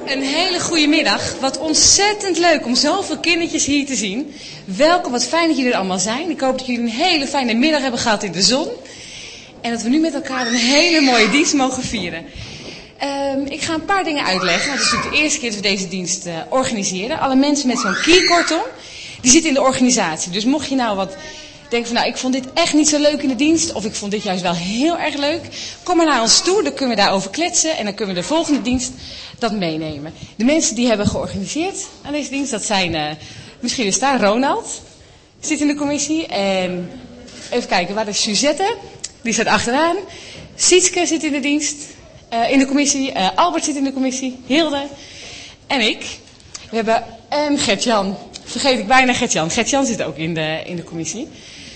Een hele goede middag. Wat ontzettend leuk om zoveel kindertjes hier te zien. Welkom, wat fijn dat jullie er allemaal zijn. Ik hoop dat jullie een hele fijne middag hebben gehad in de zon. En dat we nu met elkaar een hele mooie dienst mogen vieren. Ik ga een paar dingen uitleggen. Want het is natuurlijk de eerste keer dat we deze dienst organiseren. Alle mensen met zo'n key kortom, die zitten in de organisatie. Dus mocht je nou wat denken van, nou, ik vond dit echt niet zo leuk in de dienst. Of ik vond dit juist wel heel erg leuk. Kom maar naar ons toe, dan kunnen we daarover kletsen. En dan kunnen we de volgende dienst dat meenemen. De mensen die hebben georganiseerd aan deze dienst, dat zijn, misschien is daar Ronald, zit in de commissie. En even kijken, waar is Suzette? Die staat achteraan. Sietske zit in de dienst, in de commissie. Albert zit in de commissie. Hilde. En ik. We hebben, en Gert-Jan. Vergeet ik bijna Gert-Jan. Gert-Jan zit ook in de commissie.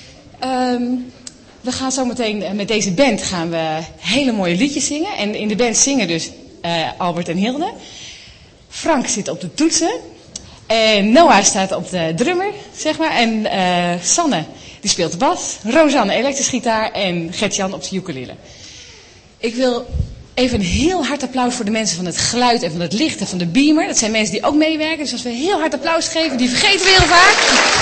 We gaan zo meteen met deze band gaan we hele mooie liedjes zingen. En in de band zingen dus Albert en Hilde. Frank zit op de toetsen. En Noah staat op de drummer, zeg maar. En Sanne, die speelt de bas. Rosanne, elektrische gitaar. En Gert-Jan op de ukulele. Ik wil even een heel hard applaus voor de mensen van het geluid en van het licht en van de beamer. Dat zijn mensen die ook meewerken. Dus als we een heel hard applaus geven, die vergeten we heel vaak.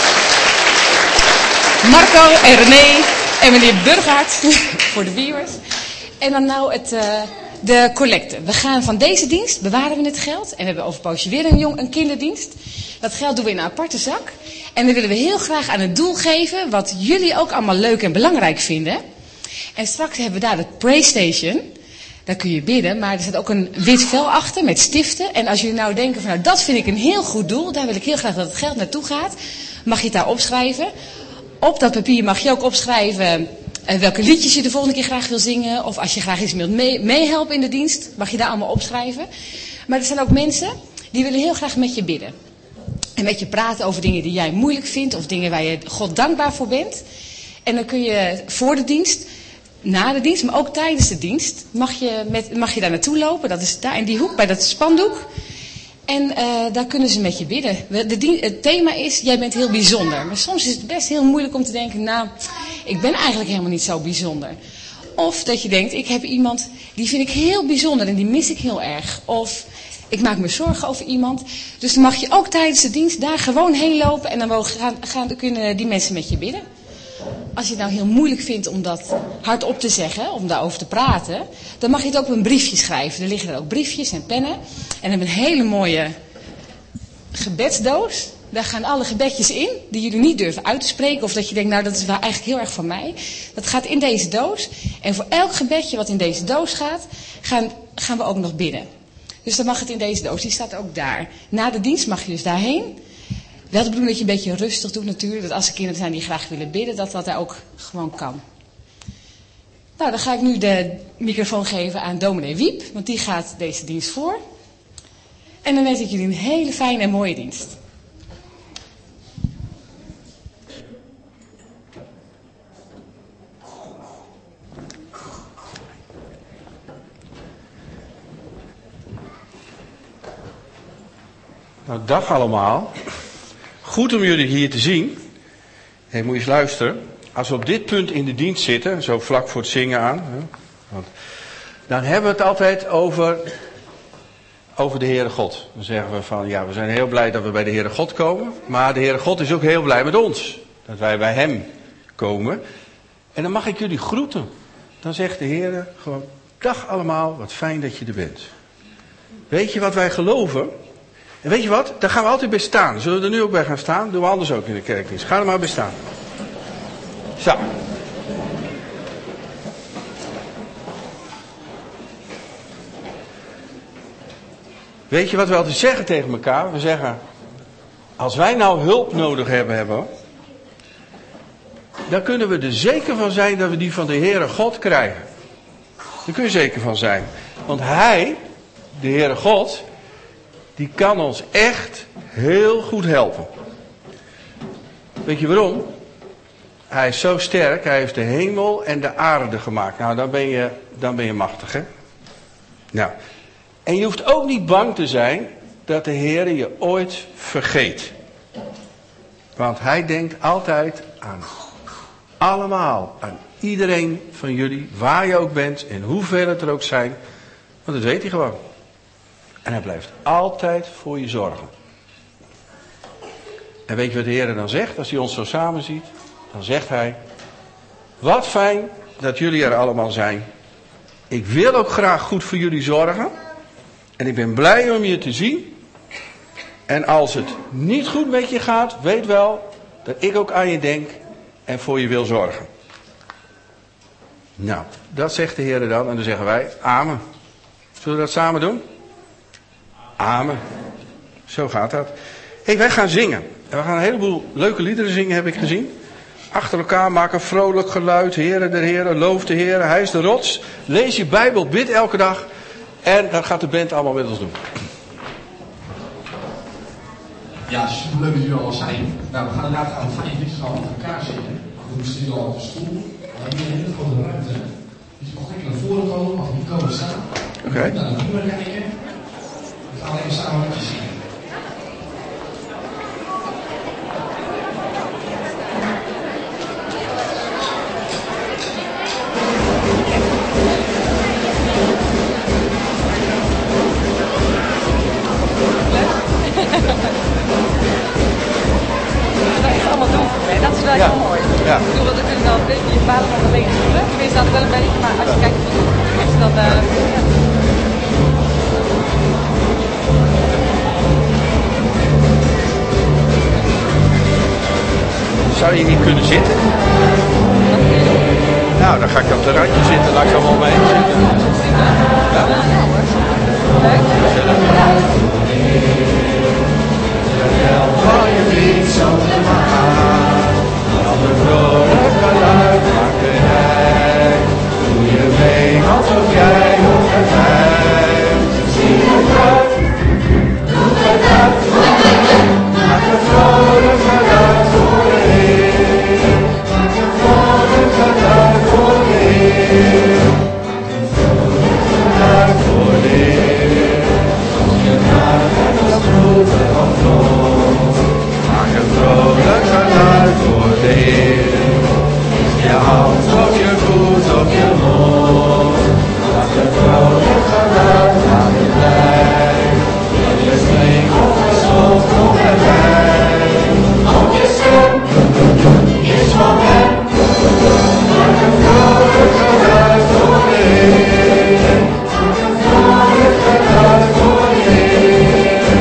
Marco en René en meneer Burghardt voor de beamers. En dan nou de collecte. We gaan van deze dienst, bewaren we het geld. En we hebben over een poosje weer een kinderdienst. Dat geld doen we in een aparte zak. En dan willen we heel graag aan het doel geven wat jullie ook allemaal leuk en belangrijk vinden. En straks hebben we daar de PlayStation. Daar kun je bidden, maar er staat ook een wit vel achter met stiften. En als jullie nou denken van, nou, dat vind ik een heel goed doel. Daar wil ik heel graag dat het geld naartoe gaat. Mag je het daar opschrijven. Op dat papier mag je ook opschrijven welke liedjes je de volgende keer graag wil zingen. Of als je graag iets wilt meehelpen in de dienst, mag je daar allemaal opschrijven. Maar er zijn ook mensen die willen heel graag met je bidden. En met je praten over dingen die jij moeilijk vindt. Of dingen waar je God dankbaar voor bent. En dan kun je voor de dienst, na de dienst, maar ook tijdens de dienst, mag je daar naartoe lopen. Dat is daar in die hoek, bij dat spandoek. En daar kunnen ze met je bidden. Het thema is, jij bent heel bijzonder. Maar soms is het best heel moeilijk om te denken, nou, ik ben eigenlijk helemaal niet zo bijzonder. Of dat je denkt, ik heb iemand, die vind ik heel bijzonder en die mis ik heel erg. Of ik maak me zorgen over iemand. Dus dan mag je ook tijdens de dienst daar gewoon heen lopen en dan kunnen die mensen met je bidden. Als je het nou heel moeilijk vindt om dat hardop te zeggen, om daarover te praten, dan mag je het ook op een briefje schrijven. Er liggen er ook briefjes en pennen. En we hebben een hele mooie gebedsdoos. Daar gaan alle gebedjes in, die jullie niet durven uit te spreken. Of dat je denkt, nou, dat is wel eigenlijk heel erg van mij. Dat gaat in deze doos. En voor elk gebedje wat in deze doos gaat, gaan we ook nog bidden. Dus dan mag het in deze doos, die staat ook daar. Na de dienst mag je dus daarheen. Wel de bedoeling dat je een beetje rustig doet natuurlijk. Dat als er kinderen zijn die graag willen bidden, dat daar ook gewoon kan. Nou, dan ga ik nu de microfoon geven aan dominee Wiep. Want die gaat deze dienst voor. En dan wens ik jullie een hele fijne en mooie dienst. Nou, dag allemaal. Goed om jullie hier te zien. Hey, moet je eens luisteren. Als we op dit punt in de dienst zitten, zo vlak voor het zingen aan, dan hebben we het altijd over de Heere God. Dan zeggen we van, ja, we zijn heel blij dat we bij de Heere God komen. Maar de Heere God is ook heel blij met ons. Dat wij bij Hem komen. En dan mag ik jullie groeten. Dan zegt de Heere gewoon, dag allemaal, wat fijn dat je er bent. Weet je wat wij geloven? En weet je wat? Daar gaan we altijd bij staan. Zullen we er nu ook bij gaan staan? Doen we anders ook in de kerkdienst. Ga er maar bij staan. Zo. Weet je wat we altijd zeggen tegen elkaar? We zeggen, als wij nou hulp nodig hebben, dan kunnen we er zeker van zijn dat we die van de Heere God krijgen. Daar kun je zeker van zijn. Want Hij, de Heere God, die kan ons echt heel goed helpen. Weet je waarom? Hij is zo sterk, hij heeft de hemel en de aarde gemaakt. Nou, dan ben je machtig, hè? Nou, en je hoeft ook niet bang te zijn dat de Heer je ooit vergeet. Want hij denkt altijd aan allemaal, aan iedereen van jullie, waar je ook bent en hoeveel het er ook zijn. Want dat weet hij gewoon. En hij blijft altijd voor je zorgen. En weet je wat de Heer dan zegt als hij ons zo samen ziet? Dan zegt hij, wat fijn dat jullie er allemaal zijn. Ik wil ook graag goed voor jullie zorgen. En ik ben blij om je te zien. En als het niet goed met je gaat, weet wel dat ik ook aan je denk en voor je wil zorgen. Nou, dat zegt de Heer dan en dan zeggen wij, amen. Zullen we dat samen doen? Amen. Zo gaat dat. Hey, wij gaan zingen. En we gaan een heleboel leuke liederen zingen, heb ik gezien. Achter elkaar, maak een vrolijk geluid. Heere der Heere, loof de Heere, hij is de rots. Lees je Bijbel, bid elke dag. En dat gaat de band allemaal met ons doen. Ja, superleuk dat jullie allemaal zijn. Nou, we gaan inderdaad gaan 5 liedjes gaan achter elkaar zingen. We moesten hier al op de stoel. We hebben hier een hele grote ruimte. Dus je mag lekker naar voren komen, mag niet komen staan. Oké. Nou, dan kunnen we kijken. We gaan even samen liedjes zingen. Dat is wel heel mooi. Ja. Ik bedoel, dat kunnen dan een beetje je vader van de leeg voelen. Tenminste, dat wel een beetje, maar als je kijkt op de is dan... Zou je niet kunnen zitten? Nou, dan ga ik op de randje zitten. Laat ik zo wel mee zitten. Ja? Leuk. Van je niet zo te maken, dan een vrolijk geluid maakte hij. Doe je mee alsof jij hoort het mij. Zie het uit, doe het uit. Maak een vrolijk geluid voor de Heer. Maak een vrolijk geluid voor de Heer. Maak een vrolijk geluid voor de Heer. Als je naar het als vroeger komt. Maak een vrolijk geluid voor de Heer. Je hand op je voet, op je mond. Maak een vrolijk geluid, maak je blij. Dat je springt of gezond komt erbij. Op je stem is van hem. Maak een vrolijk geluid voor de Heer. Maak een vrolijk geluid voor de Heer.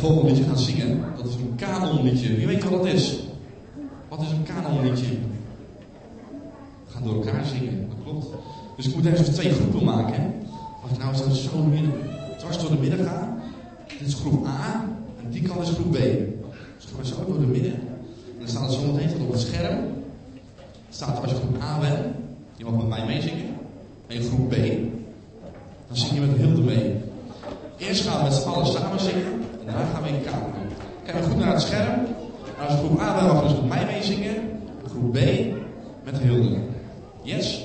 volgende liedje gaan zingen, dat is een kanonliedje. Wie weet wat dat is? Wat is een kanonliedje? We gaan door elkaar zingen, dat klopt. Dus ik moet even 2 groepen maken. Als ik nou zo dwars door de midden ga, dit is groep A en die kant is groep B. Dus gaan we zo door de midden. En dan staat het zo meteen op het scherm. Staat er als je groep A bent, je mag met mij meezingen. En groep B, dan zing je met Hilde mee. Eerst gaan we met z'n allen samen zingen en daarna gaan we in kamer doen. Kijk goed naar het scherm. En als je groep A bent, mag je dus met mij meezingen. Groep B met Hilde. Yes?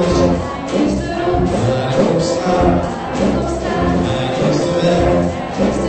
Is de roos, waar ik op sta, is de weg.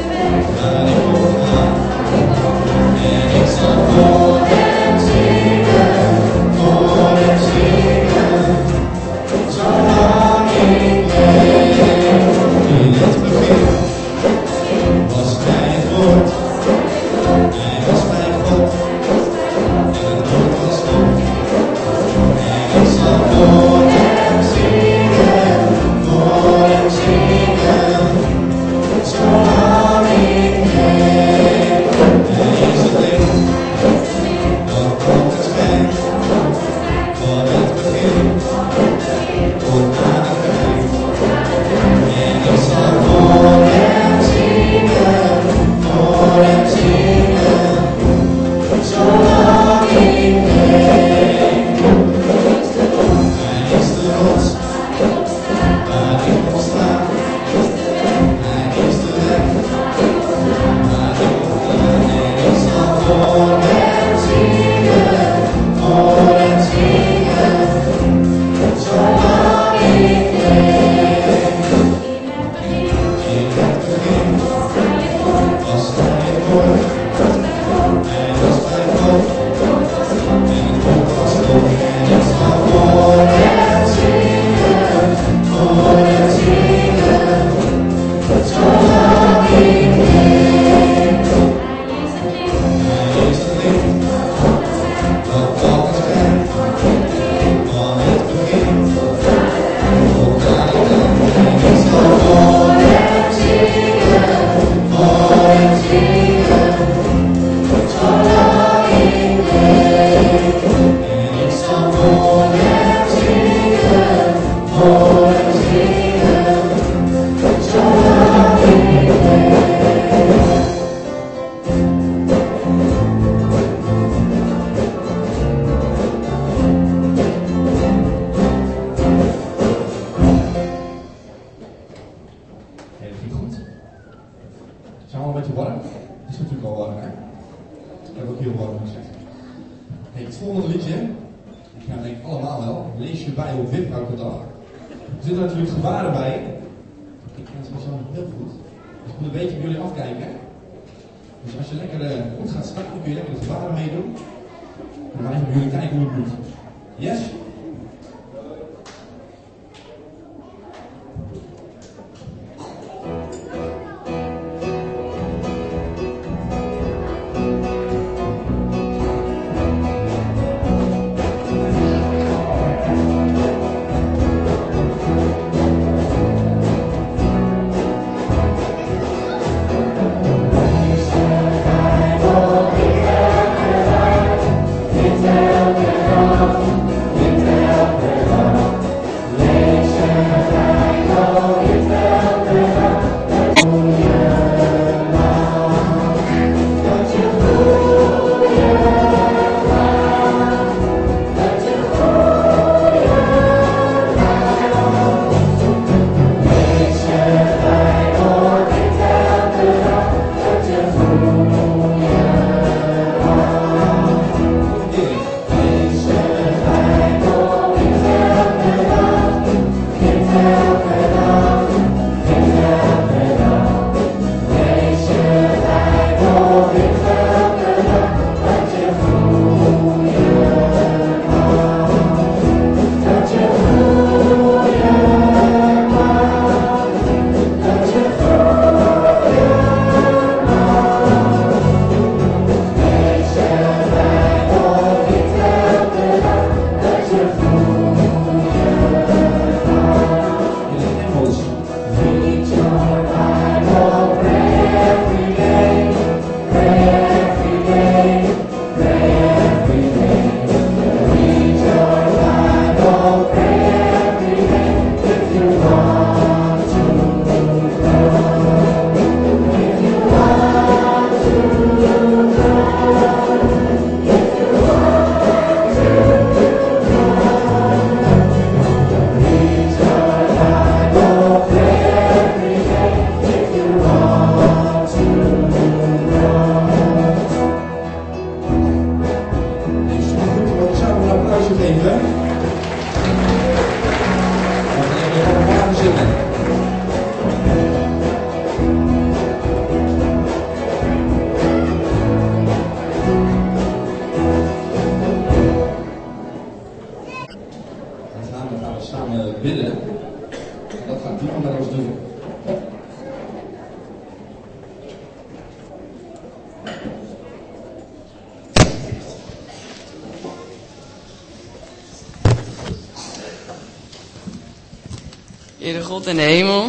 Heere God in de hemel,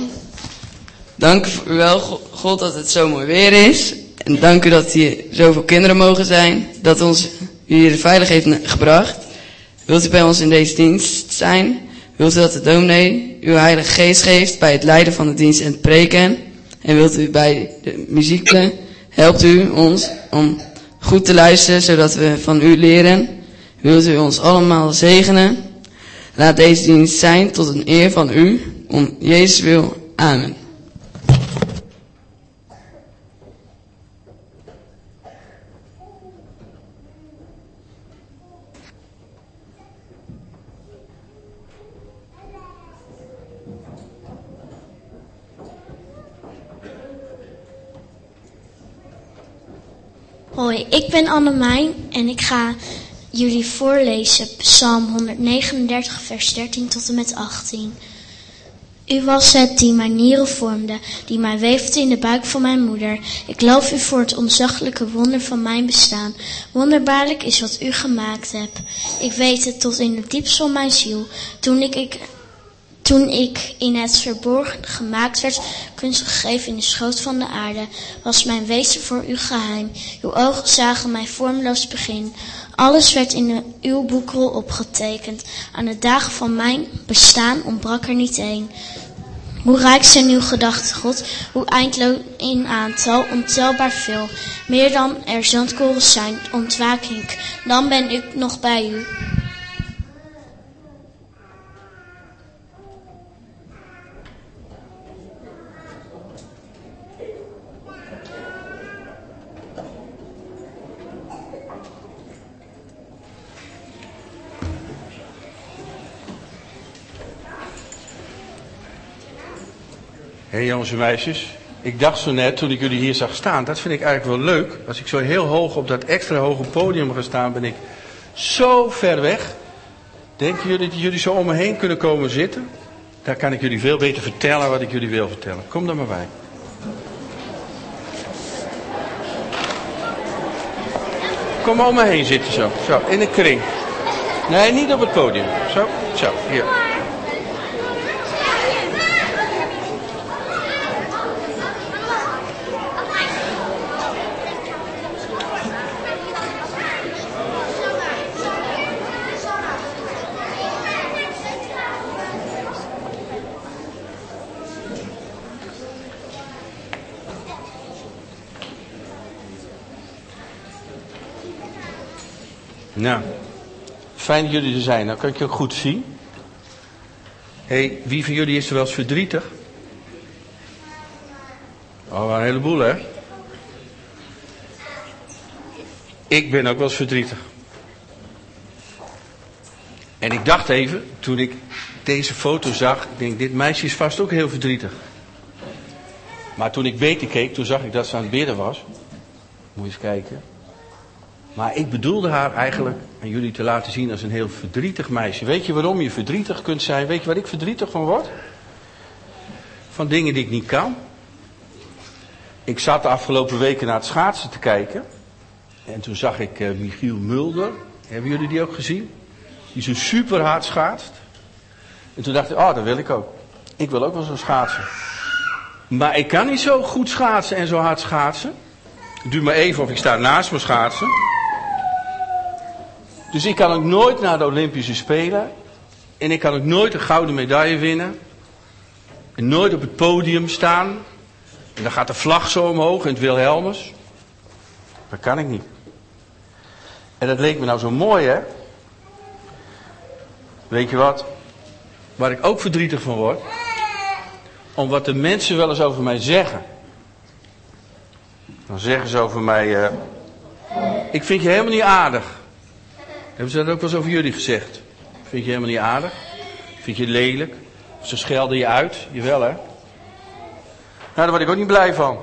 dank u wel, God, dat het zo mooi weer is. En dank u dat hier zoveel kinderen mogen zijn, dat ons u hier veilig heeft gebracht. Wilt u bij ons in deze dienst zijn? Wilt u dat de dominee uw heilige geest geeft bij het leiden van de dienst en het preken? En wilt u bij de muziek, helpt u ons om goed te luisteren, zodat we van u leren? Wilt u ons allemaal zegenen? Laat deze dienst zijn tot een eer van u, om Jezus wil. Amen. Hoi, ik ben Annemijn en ik ga jullie voorlezen Psalm 139 vers 13 tot en met 18. U was het die mijn nieren vormde, die mij weefde in de buik van mijn moeder. Ik loof u voor het ontzaglijke wonder van mijn bestaan. Wonderbaarlijk is wat u gemaakt hebt. Ik weet het tot in het diepst van mijn ziel. Toen ik in het verborgen gemaakt werd, kunstig gegeven in de schoot van de aarde, was mijn wezen voor u geheim. Uw ogen zagen mijn vormloos begin. Alles werd in uw boekrol opgetekend. Aan de dagen van mijn bestaan ontbrak er niet één. Hoe rijk zijn uw gedachten, God, hoe eindeloos in aantal, ontelbaar veel. Meer dan er zandkorrels zijn, ontwaak ik, dan ben ik nog bij u. Hé jongens en meisjes, ik dacht zo net toen ik jullie hier zag staan, dat vind ik eigenlijk wel leuk. Als ik zo heel hoog op dat extra hoge podium ga staan, ben ik zo ver weg. Denken jullie dat jullie zo om me heen kunnen komen zitten? Daar kan ik jullie veel beter vertellen wat ik jullie wil vertellen. Kom er maar bij. Kom maar om me heen zitten zo, in een kring. Nee, niet op het podium. Zo, hier. Nou, fijn dat jullie er zijn. Nou kan ik je ook goed zien. Hé, wie van jullie is er wel eens verdrietig? Oh, een heleboel, hè? Ik ben ook wel eens verdrietig. En ik dacht even, toen ik deze foto zag, ik denk, dit meisje is vast ook heel verdrietig. Maar toen ik beter keek, toen zag ik dat ze aan het bidden was. Moet je eens kijken. Maar ik bedoelde haar eigenlijk aan jullie te laten zien als een heel verdrietig meisje. Weet je waarom je verdrietig kunt zijn? Weet je waar ik verdrietig van word? Van dingen die ik niet kan. Ik zat de afgelopen weken naar het schaatsen te kijken. En toen zag ik Michiel Mulder. Hebben jullie die ook gezien? Die zo super hard schaatst. En toen dacht ik, dat wil ik ook. Ik wil ook wel zo schaatsen. Maar ik kan niet zo goed schaatsen en zo hard schaatsen. Het duurt maar even of ik sta naast me schaatsen. Dus ik kan ook nooit naar de Olympische Spelen. En ik kan ook nooit een gouden medaille winnen. En nooit op het podium staan. En dan gaat de vlag zo omhoog in het Wilhelmus. Dat kan ik niet. En dat leek me nou zo mooi, hè? Weet je wat? Waar ik ook verdrietig van word. Om wat de mensen wel eens over mij zeggen. Dan zeggen ze over mij, ik vind je helemaal niet aardig. Hebben ze dat ook wel eens over jullie gezegd? Vind je helemaal niet aardig? Vind je lelijk? Of ze schelden je uit? Jawel, hè? Nou, daar word ik ook niet blij van.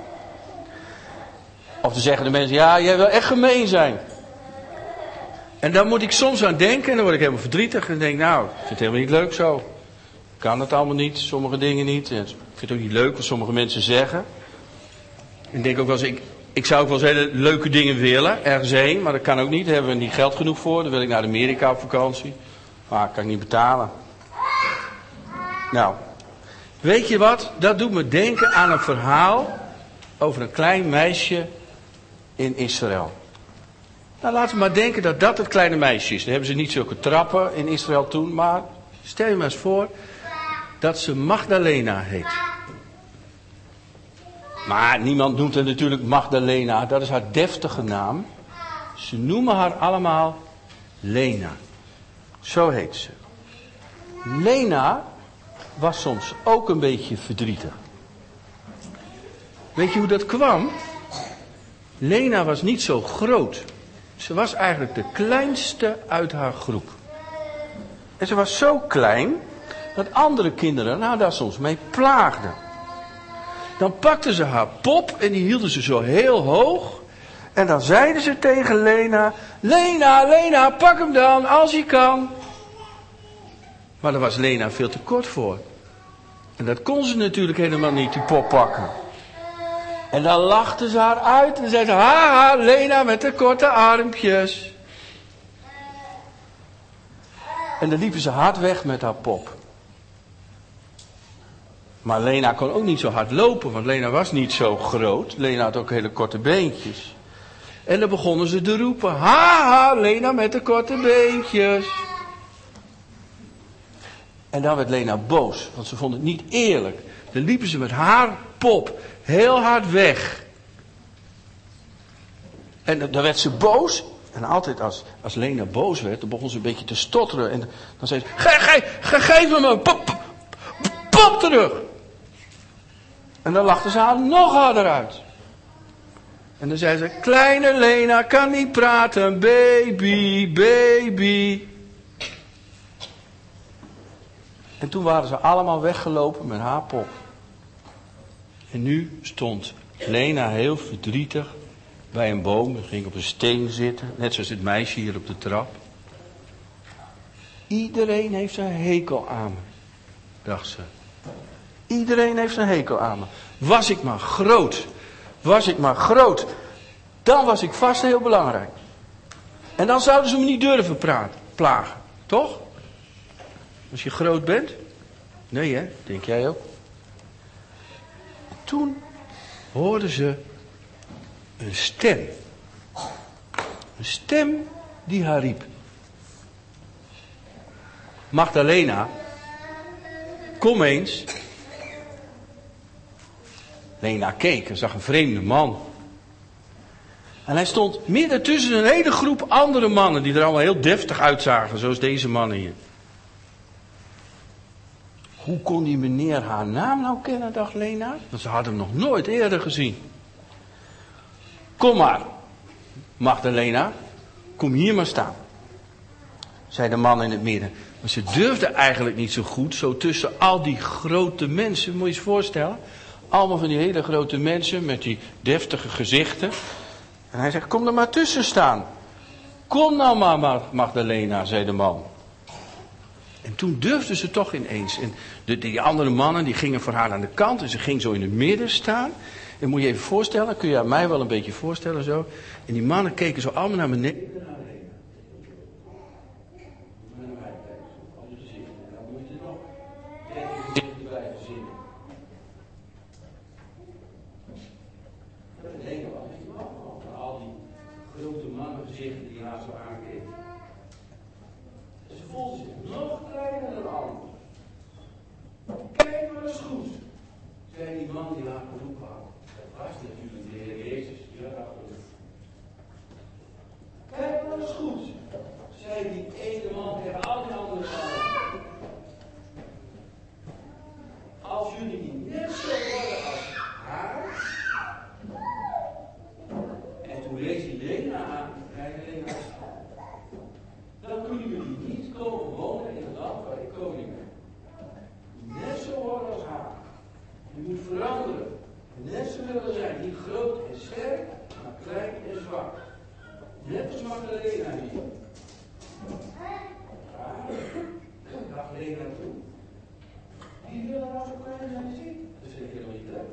Of dan zeggen de mensen, ja, jij wil echt gemeen zijn. En dan moet ik soms aan denken en dan word ik helemaal verdrietig. En denk, nou, ik vind het helemaal niet leuk zo. Ik kan het allemaal niet, sommige dingen niet. En ik vind het ook niet leuk wat sommige mensen zeggen. Ik denk ook wel eens, ik zou ook wel eens hele leuke dingen willen, ergens heen, maar dat kan ook niet. Daar hebben we niet geld genoeg voor. Dan wil ik naar Amerika op vakantie. Maar kan ik niet betalen. Nou, weet je wat? Dat doet me denken aan een verhaal over een klein meisje in Israël. Nou, laten we maar denken dat dat het kleine meisje is. Dan hebben ze niet zulke trappen in Israël toen, maar stel je maar eens voor dat ze Magdalena heet. Maar niemand noemt haar natuurlijk Magdalena, dat is haar deftige naam. Ze noemen haar allemaal Lena. Zo heet ze. Lena was soms ook een beetje verdrietig. Weet je hoe dat kwam? Lena was niet zo groot. Ze was eigenlijk de kleinste uit haar groep. En ze was zo klein dat andere kinderen haar daar soms mee plaagden. Dan pakten ze haar pop en die hielden ze zo heel hoog. En dan zeiden ze tegen Lena, Lena, pak hem dan, als je kan. Maar daar was Lena veel te kort voor. En dat kon ze natuurlijk helemaal niet, die pop pakken. En dan lachten ze haar uit en zeiden ze, haha, Lena met de korte armpjes. En dan liepen ze hard weg met haar pop. Maar Lena kon ook niet zo hard lopen, want Lena was niet zo groot. Lena had ook hele korte beentjes. En dan begonnen ze te roepen, haha, Lena met de korte beentjes. En dan werd Lena boos, want ze vond het niet eerlijk. Dan liepen ze met haar pop heel hard weg. En dan werd ze boos. En altijd als Lena boos werd, dan begon ze een beetje te stotteren. En dan zei ze, geef me mijn pop terug. En dan lachten ze haar nog harder uit. En dan zei ze, kleine Lena kan niet praten, baby. En toen waren ze allemaal weggelopen met haar pop. En nu stond Lena heel verdrietig bij een boom. Ze ging op een steen zitten, net zoals het meisje hier op de trap. Iedereen heeft een hekel aan me, dacht ze. Iedereen heeft een hekel aan me. Was ik maar groot, dan was ik vast heel belangrijk. En dan zouden ze me niet durven plagen, toch? Als je groot bent? Nee hè, denk jij ook? En toen hoorden ze een stem. Een stem die haar riep. Magdalena, kom eens. Lena keek en zag een vreemde man. En hij stond midden tussen een hele groep andere mannen die er allemaal heel deftig uitzagen, zoals deze mannen hier. Hoe kon die meneer haar naam nou kennen, dacht Lena? Want ze had hem nog nooit eerder gezien. Kom maar, Magdalena, kom hier maar staan, zei de man in het midden. Maar ze durfde eigenlijk niet zo goed, zo tussen al die grote mensen, moet je je eens voorstellen. Allemaal van die hele grote mensen met die deftige gezichten. En hij zegt, kom er maar tussen staan. Kom nou maar, Magdalena, zei de man. En toen durfde ze toch ineens. En die andere mannen die gingen voor haar aan de kant. En ze ging zo in het midden staan. En moet je even voorstellen, kun je aan mij wel een beetje voorstellen zo. En die mannen keken zo allemaal naar beneden. Grote mannengezichten die haar zo aankeken. En ze voelde zich nog kleiner dan anderen. Kijk maar eens goed, zei die man die haar geroepen had. Dat was natuurlijk de Heer Jezus, die had haar geroepen. Kijk maar eens goed, zei die ene man tegen al die andere mannen. Als jullie niet net zo worden als haar. En toen wees hij Lena aan, dan kunnen jullie niet komen wonen in het land waar ik koning ben. Net zo worden als haar. Je moet veranderen. Net zo willen zijn, niet groot en sterk, maar klein en zwak. Net als Magdalena hier. Dacht Lena toe. Wie wil er nou zo klein zijn zien? Dat vind ik helemaal niet leuk.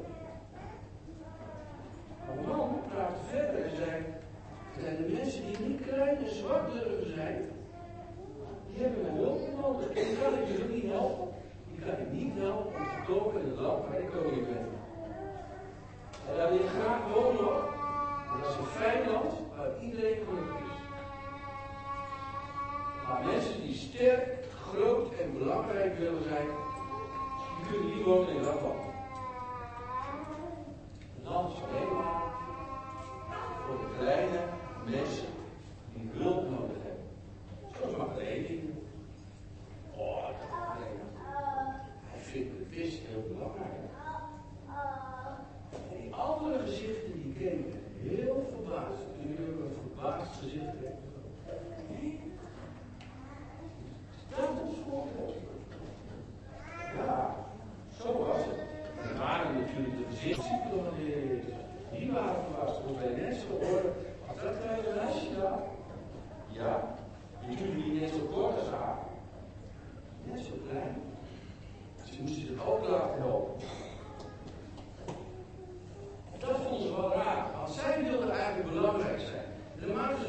Maar de man praatte verder en zei, de mensen die niet klein en zwak durven zijn, die hebben mijn hulp nodig. Die kan ik dus niet helpen. Die kan ik niet helpen om te komen in het land waar ik koning ben. En daar wil je graag wonen hoor. Dat is een fijn land waar iedereen gelukkig is. Maar mensen die sterk, groot en belangrijk willen zijn, die kunnen niet wonen in dat land. Het land is alleen maar voor de kleine mensen die hulp nodig hebben. Zoals Magdalena. Oh, Magdalena. Hij vindt het best heel belangrijk. En die andere gezichten die keken heel verbaasd. Toen ik ook een verbaasd gezicht kreeg. Dat is voor. Ja, zo was het. Er waren natuurlijk de gezichten van de Heer Jezus. Die waren verbaasd. Hoe wij net zo horen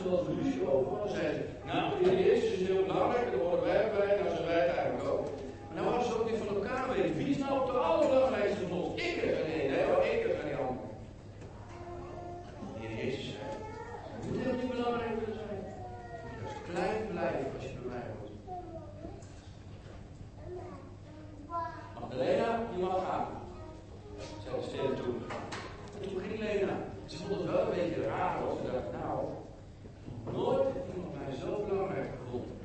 ze wel eens ruzie over. Dan zeiden ze, nou, de Heer Jezus is heel belangrijk, daar horen wij bij, nou zijn wij het eigenlijk ook. Maar nou hadden ze ook niet van elkaar weten. Wie is nou op de allerbelangrijkste van ons? Ik er. Nee, maar ik er en die ander. De Heer Jezus zei, je moet helemaal niet belangrijk willen zijn. Je moet klein blijven als je bij mij hoort. Lena, je mag gaan, zei de ster toen. En toen ging Lena. Ze vond het wel een beetje raar, want ze dacht, nou, nooit heeft iemand mij zo belangrijk gevonden.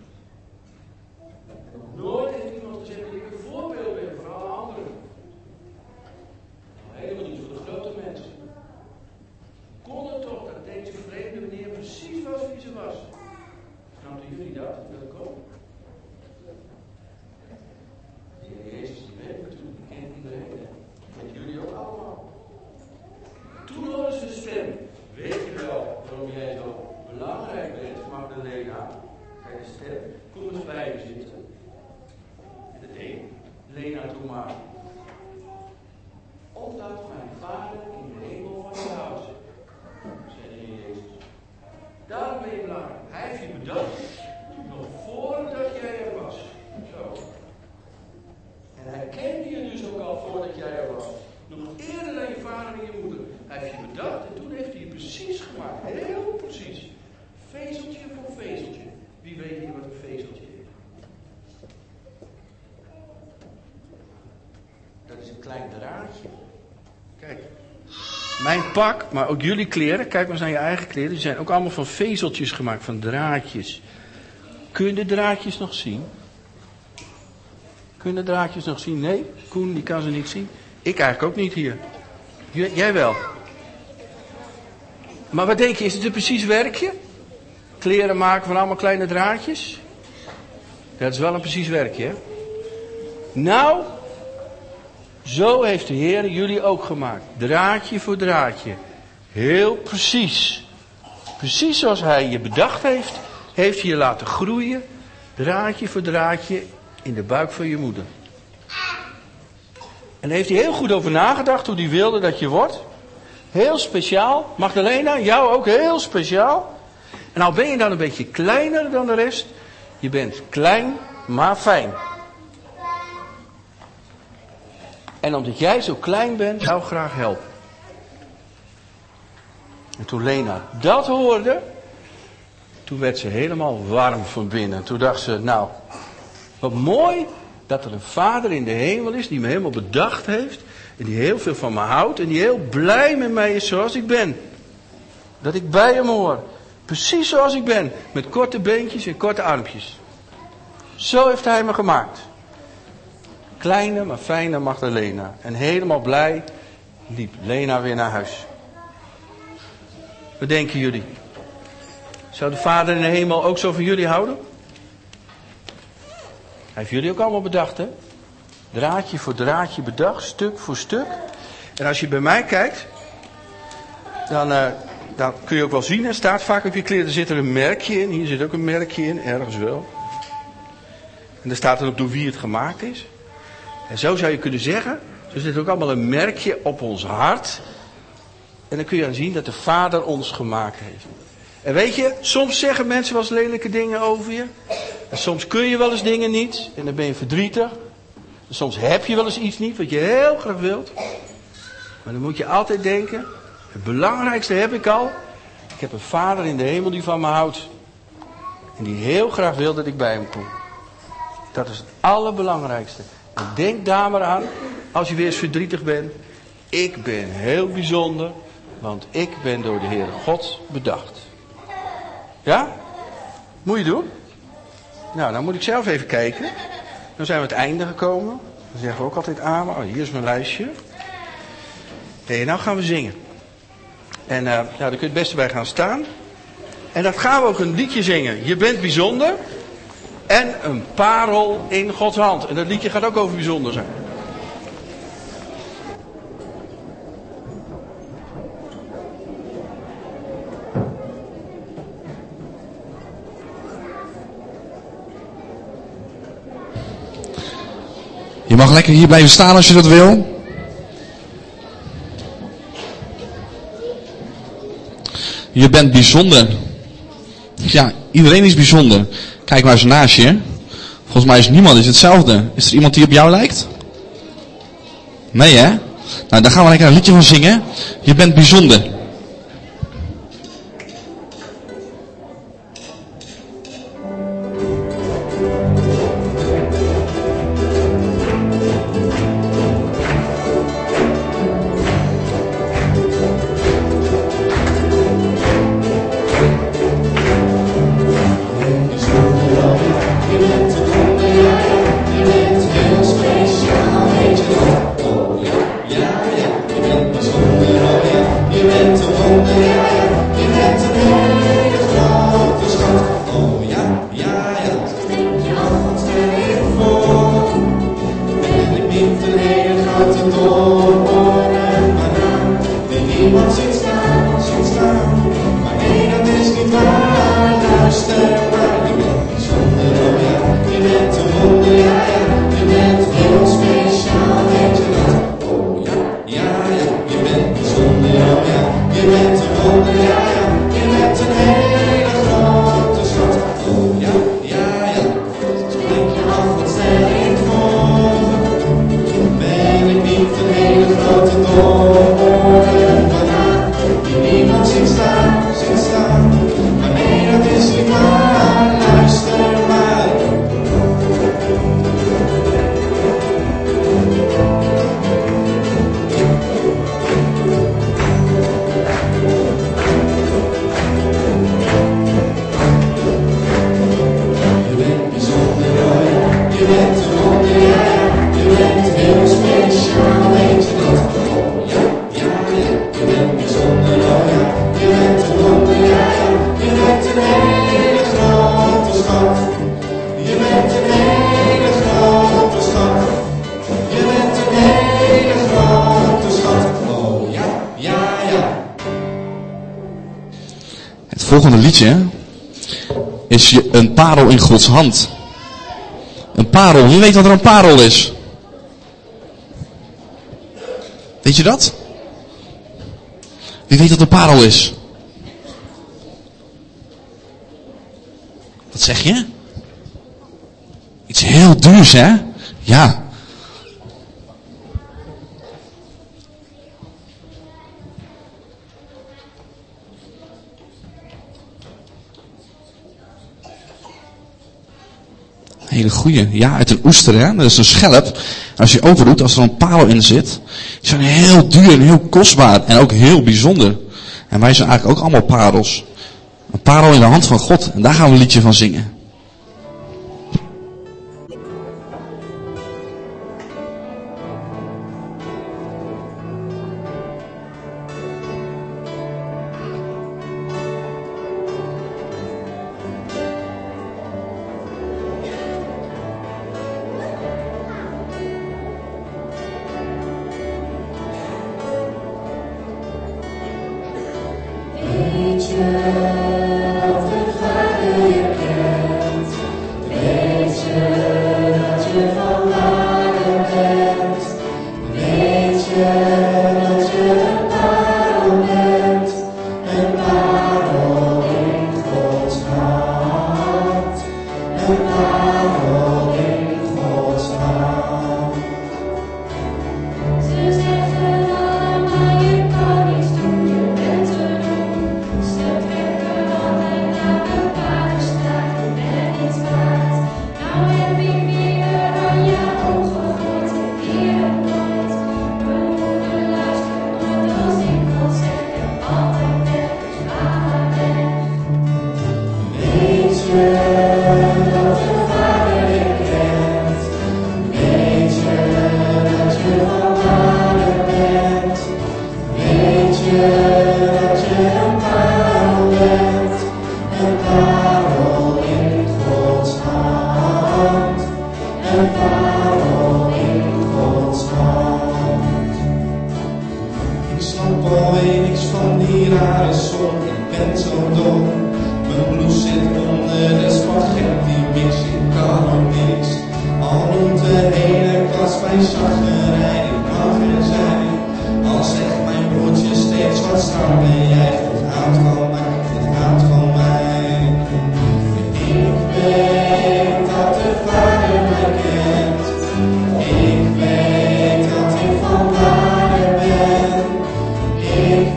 Nooit heeft iemand gezegd dat ik een voorbeeld ben voor alle anderen. Helemaal niet voor de grote mensen. Kon het toch dat deze vreemde meneer precies was wie ze was? Snapten jullie dat? Welkom. Jezus, die weet natuurlijk, die kent iedereen. Kent jullie ook allemaal. Toen hoorden ze de stem. Weet je wel waarom jij zo belangrijk bent, Magdalena? Zei de stem. Kom eens bij me zitten. En dat deed Lena toen maar. Omdat mijn Vader in de hemel van je houdt, zei de Heer Jezus. Daarom ben je belangrijk. Hij heeft je bedacht, nog voordat jij er was. Zo. En hij kende je dus ook al voordat jij er was. Nog eerder dan je vader en je moeder. Hij heeft je bedacht en toen heeft hij je precies gemaakt. Heel precies. Vezeltje voor vezeltje. Wie weet hier wat een vezeltje is? Dat is een klein draadje. Kijk. Mijn pak, maar ook jullie kleren. Kijk maar eens naar je eigen kleren. Die zijn ook allemaal van vezeltjes gemaakt. Van draadjes. Kun je de draadjes nog zien? Kun je de draadjes nog zien? Nee, Koen die kan ze niet zien. Ik eigenlijk ook niet hier. Jij wel. Maar wat denk je, is het een precies werkje? Kleren maken van allemaal kleine draadjes? Dat is wel een precies werkje, hè? Nou, zo heeft de Heer jullie ook gemaakt. Draadje voor draadje. Heel precies. Precies zoals Hij je bedacht heeft, heeft Hij je laten groeien. Draadje voor draadje. In de buik van je moeder. En daar heeft hij heel goed over nagedacht hoe hij wilde dat je wordt. Heel speciaal. Magdalena, jou ook heel speciaal. En nou ben je dan een beetje kleiner dan de rest. Je bent klein, maar fijn. En omdat jij zo klein bent, zou ik graag helpen. En toen Lena dat hoorde, toen werd ze helemaal warm van binnen. Toen dacht ze, nou, wat mooi dat er een Vader in de hemel is die me helemaal bedacht heeft. En die heel veel van me houdt. En die heel blij met mij is zoals ik ben. Dat ik bij hem hoor. Precies zoals ik ben. Met korte beentjes en korte armpjes. Zo heeft hij me gemaakt. Kleine maar fijne Magdalena. En helemaal blij liep Lena weer naar huis. Wat denken jullie? Zou de Vader in de hemel ook zo van jullie houden? Hij heeft jullie ook allemaal bedacht, hè? Draadje voor draadje bedacht, stuk voor stuk. En als je bij mij kijkt, dan kun je ook wel zien, er staat vaak op je kleren, er zit er een merkje in. Hier zit ook een merkje in, ergens wel. En er staat dan ook door wie het gemaakt is. En zo zou je kunnen zeggen, er zit ook allemaal een merkje op ons hart. En dan kun je aan zien dat de Vader ons gemaakt heeft. En weet je, soms zeggen mensen wel eens lelijke dingen over je. En soms kun je wel eens dingen niet. En dan ben je verdrietig. En soms heb je wel eens iets niet wat je heel graag wilt. Maar dan moet je altijd denken, het belangrijkste heb ik al. Ik heb een Vader in de hemel die van me houdt. En die heel graag wil dat ik bij hem kom. Dat is het allerbelangrijkste. En denk daar maar aan, als je weer eens verdrietig bent. Ik ben heel bijzonder, want ik ben door de Heere God bedacht. Ja? Moet je doen? Nou, dan moet ik zelf even kijken. Dan zijn we het einde gekomen. Dan zeggen we ook altijd amen. Oh, hier is mijn lijstje. Hey, nou gaan we zingen. En daar kun je het beste bij gaan staan. En dat gaan we ook een liedje zingen. Je bent bijzonder. En een parel in Gods hand. En dat liedje gaat ook over bijzonder zijn. Je mag lekker hier blijven staan als je dat wil. Je bent bijzonder. Ja, iedereen is bijzonder. Kijk maar eens naast je. Volgens mij is niemand hetzelfde. Is er iemand die op jou lijkt? Nee, hè? Nou, daar gaan we lekker een liedje van zingen. Je bent bijzonder. Het volgende liedje is een parel in Gods hand. Een parel. Wie weet wat er een parel is? Weet je dat? Wie weet wat een parel is? Wat zeg je? Iets heel duurs, hè? Ja. Hele goeie. Ja, uit een oester, hè. Dat is een schelp. Als je open doet, als er een parel in zit, die zijn heel duur en heel kostbaar. En ook heel bijzonder. En wij zijn eigenlijk ook allemaal parels. Een parel in de hand van God. En daar gaan we een liedje van zingen. Steeds wat strak en jij, het houdt van mij, het houdt van mij.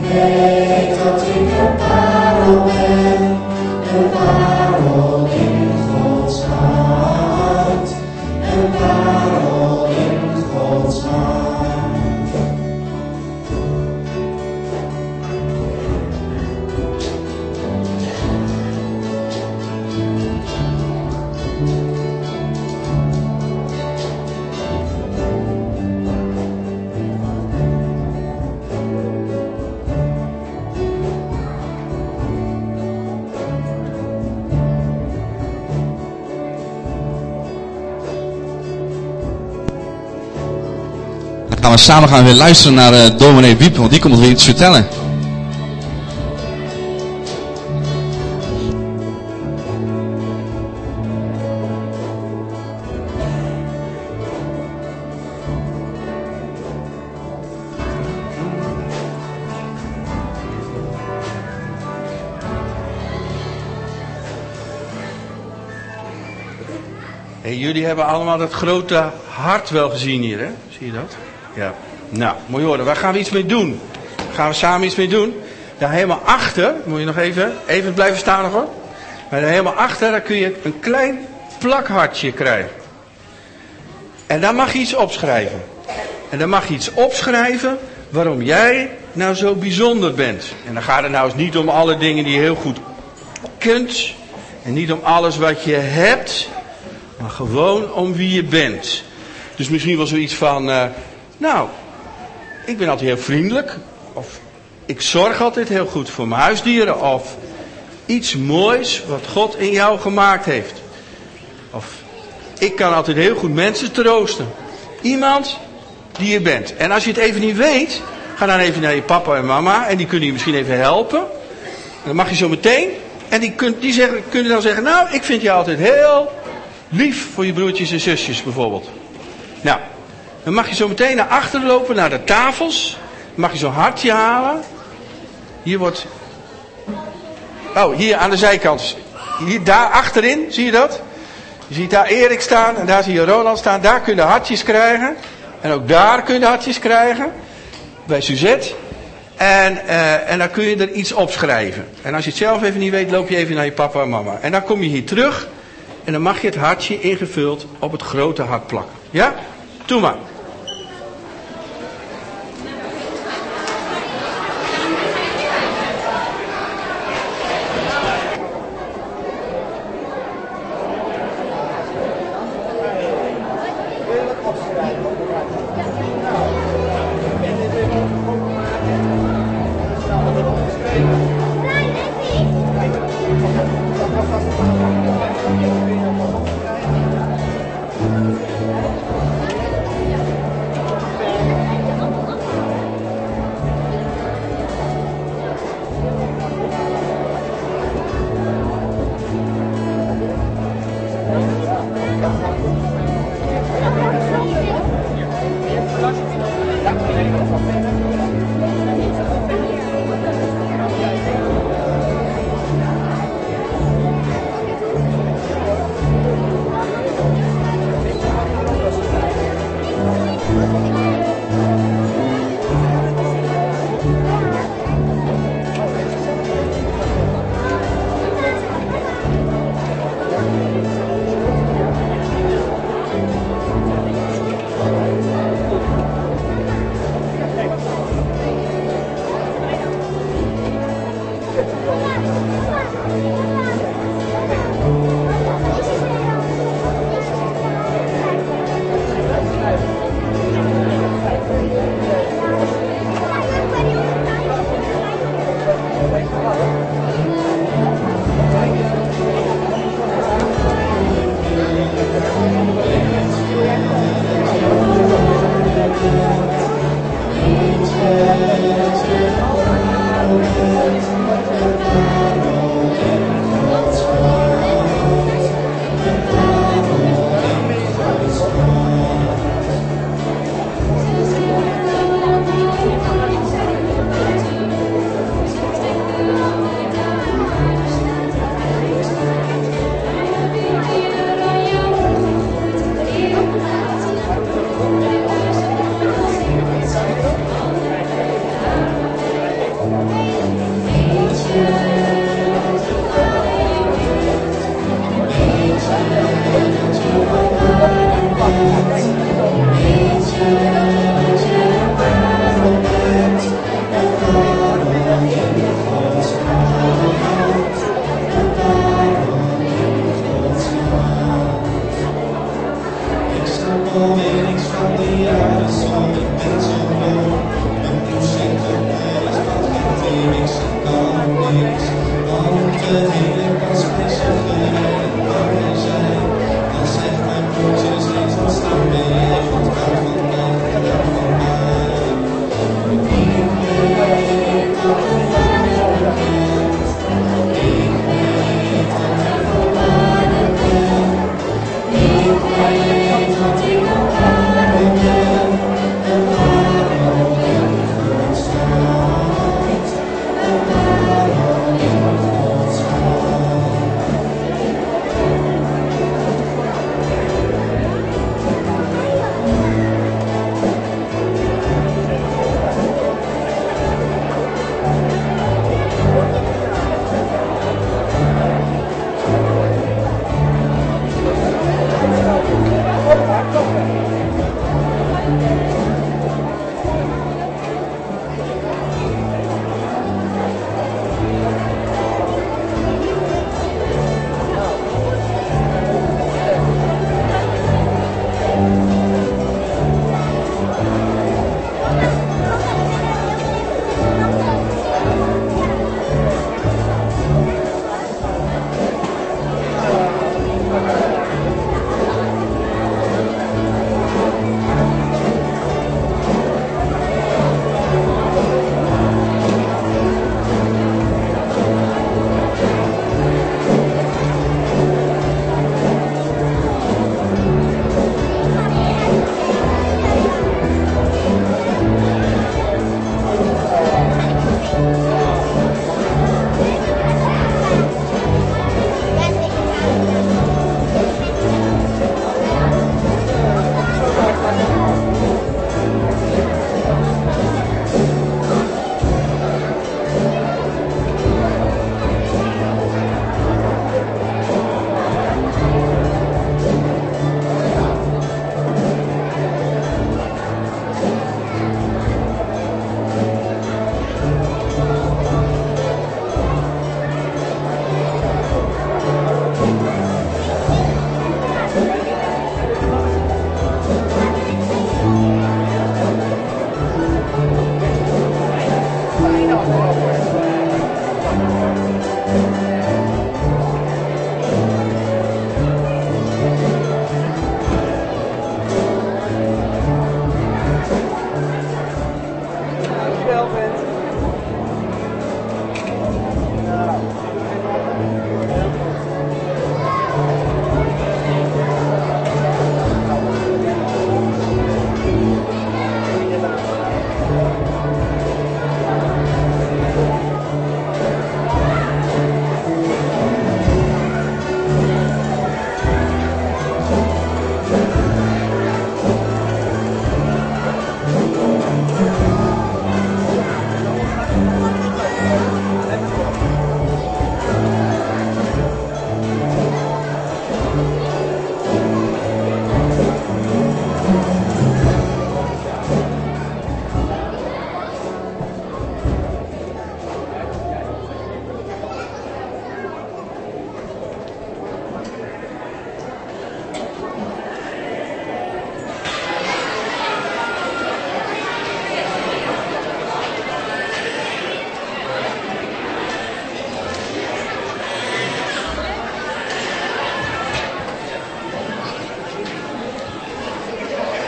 weet dat ik een parel ben, een parel in Gods hand, een parel in Gods hand. Dan gaan we samen weer luisteren naar dominee Wiep, want die komt ons weer iets vertellen. Hey, jullie hebben allemaal dat grote hart wel gezien hier, hè? Zie je dat? Ja. Nou, moet je horen, waar gaan we iets mee doen? Gaan we samen iets mee doen? Daar helemaal achter, moet je nog even blijven staan nog hoor. Maar daar helemaal achter, daar kun je een klein plakhartje krijgen. En daar mag je iets opschrijven. En dan mag je iets opschrijven waarom jij nou zo bijzonder bent. En dan gaat het nou eens niet om alle dingen die je heel goed kunt. En niet om alles wat je hebt. Maar gewoon om wie je bent. Dus misschien wel zoiets van, nou, ik ben altijd heel vriendelijk. Of ik zorg altijd heel goed voor mijn huisdieren. Of iets moois wat God in jou gemaakt heeft. Of ik kan altijd heel goed mensen troosten. Iemand die je bent. En als je het even niet weet, ga dan even naar je papa en mama. En die kunnen je misschien even helpen. En dan mag je zo meteen. En die kunnen dan zeggen, nou, ik vind je altijd heel lief voor je broertjes en zusjes bijvoorbeeld. Nou, dan mag je zo meteen naar achteren lopen, naar de tafels. Dan mag je zo'n hartje halen. Hier aan de zijkant. Hier, daar achterin, zie je dat? Je ziet daar Erik staan en daar zie je Ronald staan. Daar kun je hartjes krijgen. En ook daar kun je hartjes krijgen. Bij Suzette. En dan kun je er iets opschrijven. En als je het zelf even niet weet, loop je even naar je papa en mama. En dan kom je hier terug. En dan mag je het hartje ingevuld op het grote hart plakken. Ja? Doe maar.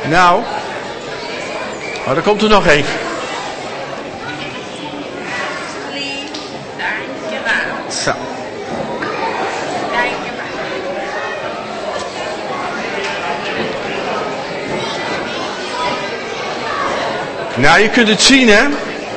Nou, er komt er nog één. Zo. Nou, je kunt het zien, hè.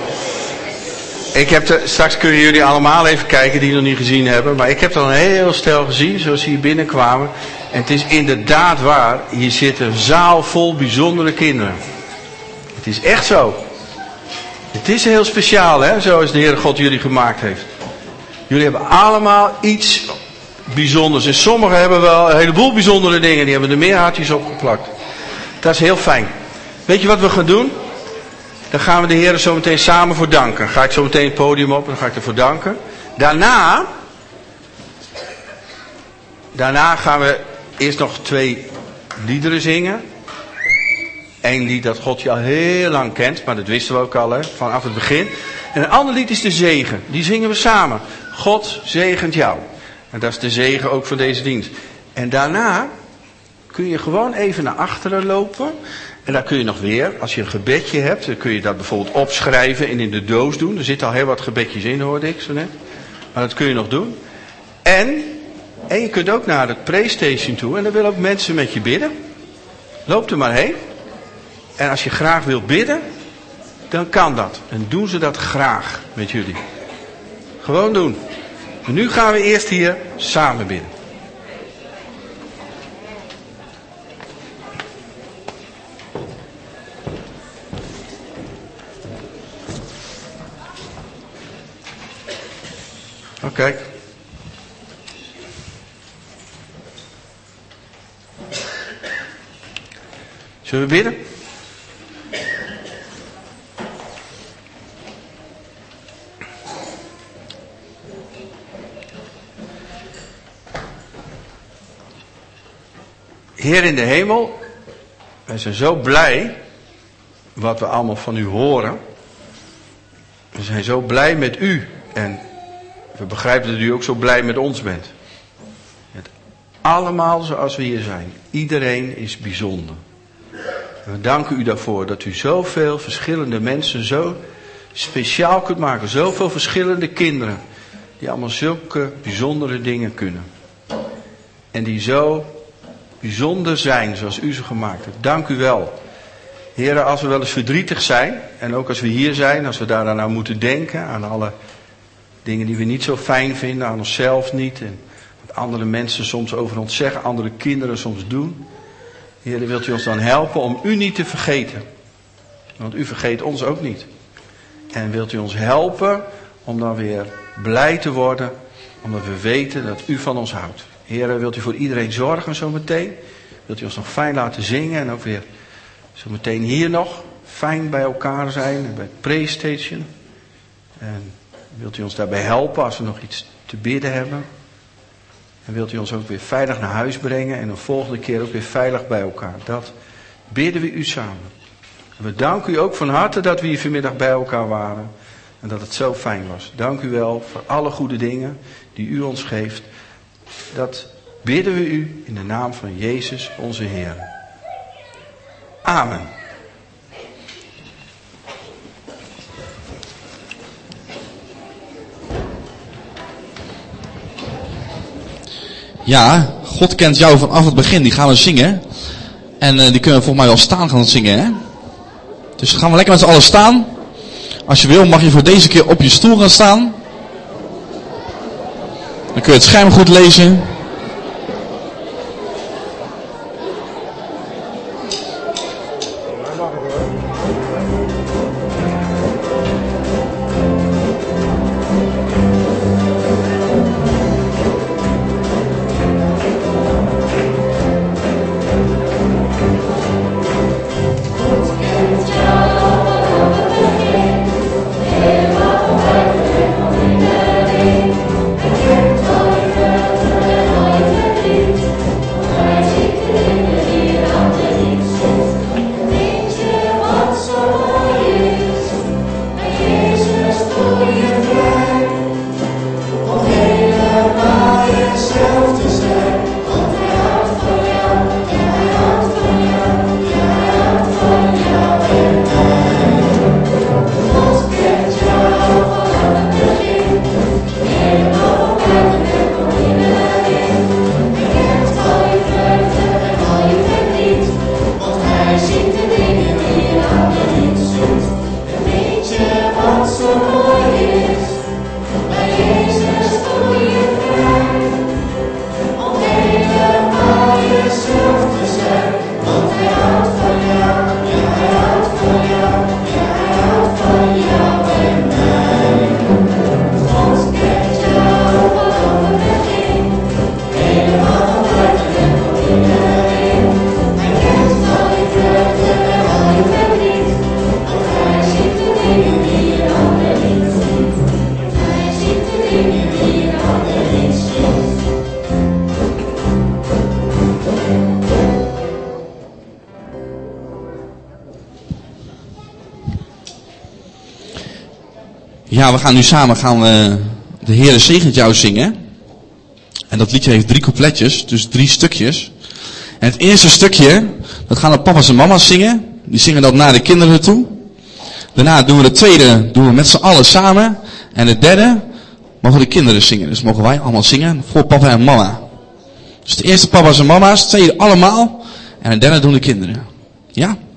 Straks kunnen jullie allemaal even kijken die het nog niet gezien hebben. Maar ik heb er een heel stel gezien, zoals ze hier binnenkwamen. En het is inderdaad waar. Hier zit een zaal vol bijzondere kinderen. Het is echt zo. Het is heel speciaal, hè, zoals de Heere God jullie gemaakt heeft. Jullie hebben allemaal iets bijzonders. En sommigen hebben wel een heleboel bijzondere dingen. Die hebben er meer hartjes opgeplakt. Dat is heel fijn. Weet je wat we gaan doen? Dan gaan we de Heer zo meteen samen voor danken. Dan ga ik zo meteen het podium op en dan ga ik ervoor danken. Daarna gaan we eerst nog 2 liederen zingen. Eén lied dat God je al heel lang kent, maar dat wisten we ook al, hè, vanaf het begin. En een ander lied is de zegen. Die zingen we samen. God zegent jou. En dat is de zegen ook van deze dienst. En daarna kun je gewoon even naar achteren lopen. En dan kun je nog weer, als je een gebedje hebt, dan kun je dat bijvoorbeeld opschrijven en in de doos doen. Er zitten al heel wat gebedjes in, hoorde ik zo net. Maar dat kun je nog doen. En je kunt ook naar het Praystation toe. En dan willen ook mensen met je bidden. Loop er maar heen. En als je graag wilt bidden, dan kan dat. En doen ze dat graag met jullie. Gewoon doen. En nu gaan we eerst hier samen bidden. Oké. Zullen we bidden? Heer in de hemel, wij zijn zo blij wat we allemaal van u horen. We zijn zo blij met u en we begrijpen dat u ook zo blij met ons bent. Met allemaal zoals we hier zijn. Iedereen is bijzonder. En we danken u daarvoor dat u zoveel verschillende mensen zo speciaal kunt maken. Zoveel verschillende kinderen die allemaal zulke bijzondere dingen kunnen. En die zo bijzonder zijn zoals u ze gemaakt hebt. Dank u wel. Heren, als we wel eens verdrietig zijn en ook als we hier zijn, als we daar nou moeten denken aan alle dingen die we niet zo fijn vinden, aan onszelf niet. En wat andere mensen soms over ons zeggen, andere kinderen soms doen. Heer, wilt u ons dan helpen om u niet te vergeten. Want u vergeet ons ook niet. En wilt u ons helpen om dan weer blij te worden, omdat we weten dat u van ons houdt. Heer, wilt u voor iedereen zorgen zometeen? Wilt u ons nog fijn laten zingen en ook weer zometeen hier nog fijn bij elkaar zijn, bij het Praystation. En wilt u ons daarbij helpen als we nog iets te bidden hebben? En wilt u ons ook weer veilig naar huis brengen en de volgende keer ook weer veilig bij elkaar? Dat bidden we u samen. En we danken u ook van harte dat we hier vanmiddag bij elkaar waren. En dat het zo fijn was. Dank u wel voor alle goede dingen die u ons geeft. Dat bidden we u in de naam van Jezus onze Heer. Amen. Ja, God kent jou vanaf het begin. Die gaan we zingen. En die kunnen we volgens mij wel staan gaan zingen, hè? Dus gaan we lekker met z'n allen staan. Als je wil mag je voor deze keer op je stoel gaan staan. Dan kun je het scherm goed lezen. Amen. Ja, we gaan nu samen De Heere zegent jou zingen. En dat liedje heeft 3 coupletjes, dus 3 stukjes. En het eerste stukje, dat gaan de papa's en mama's zingen. Die zingen dat naar de kinderen toe. Daarna doen we de tweede, met z'n allen samen. En de derde mogen de kinderen zingen. Dus mogen wij allemaal zingen voor papa en mama. Dus de eerste papa's en mama's, de tweede allemaal. En de derde doen de kinderen. Ja?